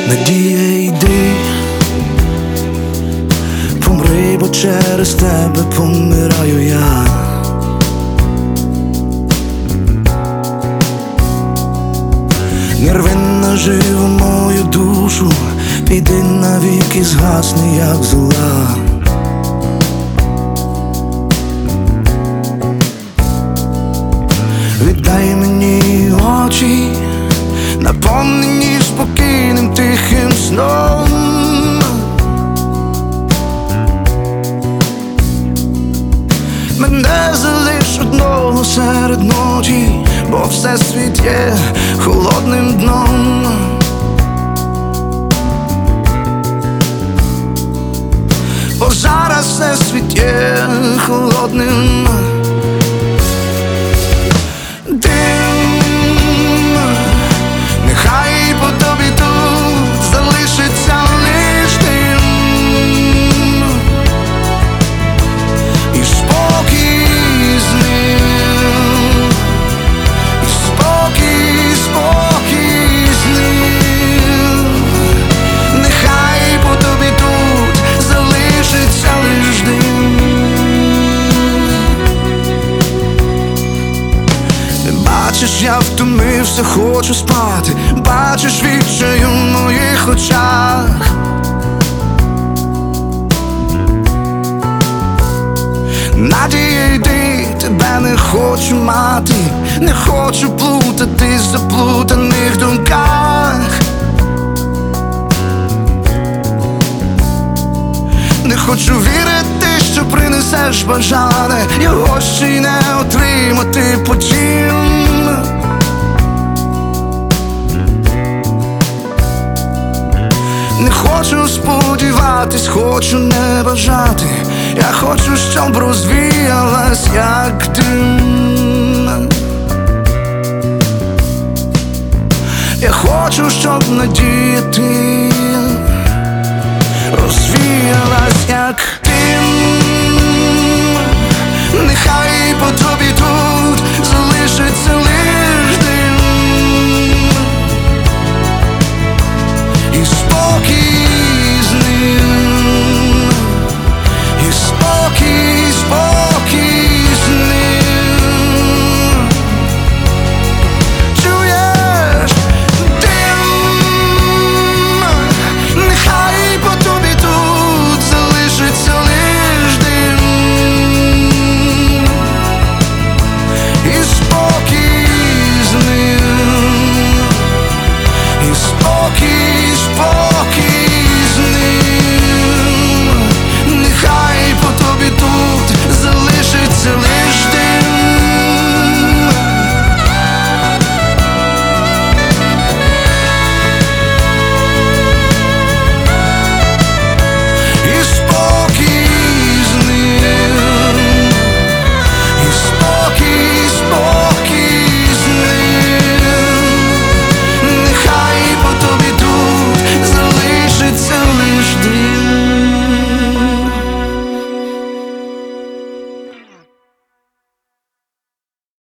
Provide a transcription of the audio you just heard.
Надія, йди, помри, бо через тебе помираю я. Не рви наживо мою душу, піди навіки, згасни, як зола. Віддай мені очі, наповнені спокійним тихим сном. Мене залиш одного серед ночі, бо всесвіт є холодним дном. Бо зараз всесвіт є холодним. Нехай по тобі тут залишиться лиш дим. І спокій з ним, і спокій, спокій з ним. Нехай по тобі тут залишиться лиш дим. Бачиш, я втомився, хочу спати. Бачиш відчай у моїх очах. Надія, йди, тебе не хочу мати. Не хочу плутати в заплутаних думках. Не хочу вірити, що принесеш бажане, його ще й не отримати потім. Не хочу сподіватись, хочу не бажати. Я хочу, щоб розвіялась, як дим. Я хочу, щоб надія ти розвіялась, як дим. Нехай по тобі тут залишиться